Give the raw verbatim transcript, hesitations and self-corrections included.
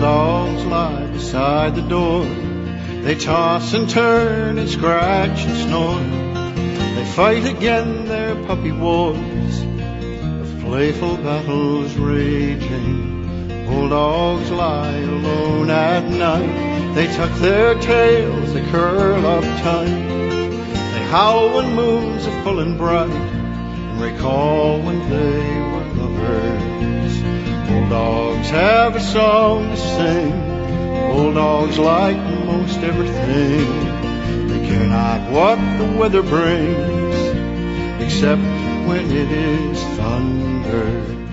bulldogs lie beside the door. They toss and turn and scratch and snore. They fight again their puppy wars, of playful battles raging. Bulldogs lie alone at night. They tuck their tails, they curl up tight. They howl when moons are full and bright, and recall when they were lovers. Bulldogs have a song to sing. Bulldogs like most everything. They care not what the weather brings, except when it is thunder.